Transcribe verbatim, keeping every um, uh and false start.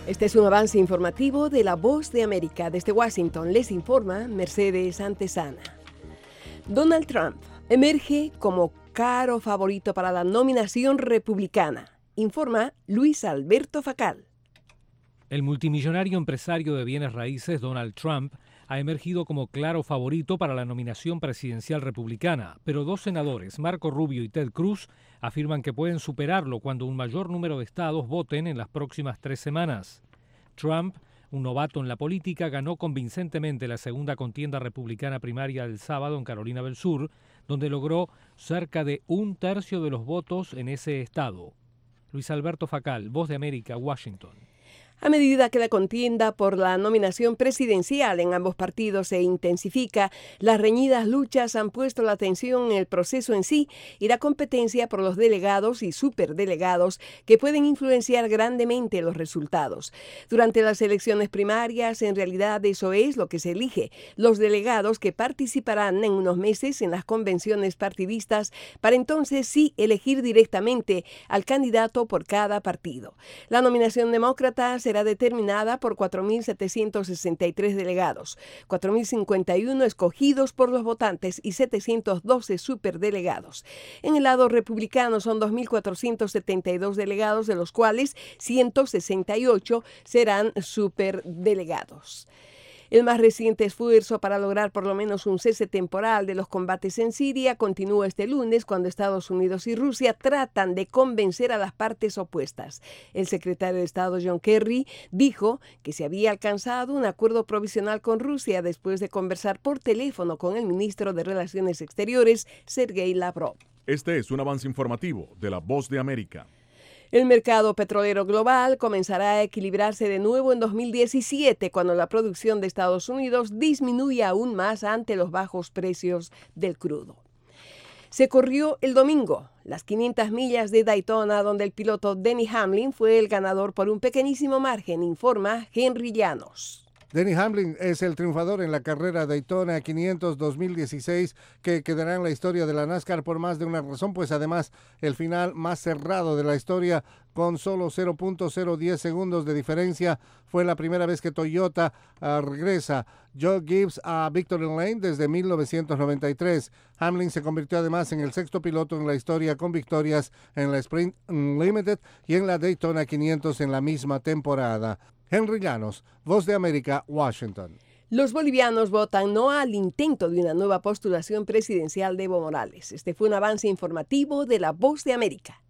Este es un avance informativo de La Voz de América. Desde Washington les informa Mercedes Antesana. Donald Trump emerge como claro favorito para la nominación republicana, informa Luis Alberto Facal. El multimillonario empresario de bienes raíces Donald Trump ha emergido como claro favorito para la nominación presidencial republicana, pero dos senadores, Marco Rubio y Ted Cruz, afirman que pueden superarlo cuando un mayor número de estados voten en las próximas tres semanas. Trump, un novato en la política, ganó convincentemente la segunda contienda republicana primaria del sábado en Carolina del Sur, donde logró cerca de un tercio de los votos en ese estado. Luis Alberto Facal, Voz de América, Washington. A medida que la contienda por la nominación presidencial en ambos partidos se intensifica, las reñidas luchas han puesto la atención en el proceso en sí y la competencia por los delegados y superdelegados que pueden influenciar grandemente los resultados. Durante las elecciones primarias, en realidad eso es lo que se elige, los delegados que participarán en unos meses en las convenciones partidistas para entonces sí elegir directamente al candidato por cada partido. La nominación demócrata será determinada por cuatro mil setecientos sesenta y tres delegados, cuatro mil cincuenta y uno escogidos por los votantes y setecientos doce superdelegados. En el lado republicano son dos mil cuatrocientos setenta y dos delegados, de los cuales ciento sesenta y ocho serán superdelegados. El más reciente esfuerzo para lograr por lo menos un cese temporal de los combates en Siria continúa este lunes cuando Estados Unidos y Rusia tratan de convencer a las partes opuestas. El secretario de Estado John Kerry dijo que se había alcanzado un acuerdo provisional con Rusia después de conversar por teléfono con el ministro de Relaciones Exteriores, Sergei Lavrov. Este es un avance informativo de La Voz de América. El mercado petrolero global comenzará a equilibrarse de nuevo en dos mil diecisiete, cuando la producción de Estados Unidos disminuya aún más ante los bajos precios del crudo. Se corrió el domingo las quinientas millas de Daytona, donde el piloto Denny Hamlin fue el ganador por un pequeñísimo margen, informa Henry Llanos. Denny Hamlin es el triunfador en la carrera Daytona quinientos dos mil dieciséis, que quedará en la historia de la NASCAR por más de una razón, pues además el final más cerrado de la historia con solo cero punto cero diez segundos de diferencia. Fue la primera vez que Toyota uh, regresa Joe Gibbs a Victory Lane desde mil novecientos noventa y tres. Hamlin se convirtió además en el sexto piloto en la historia con victorias en la Sprint Unlimited y en la Daytona quinientos en la misma temporada. Henry Llanos, Voz de América, Washington. Los bolivianos votan no al intento de una nueva postulación presidencial de Evo Morales. Este fue un avance informativo de La Voz de América.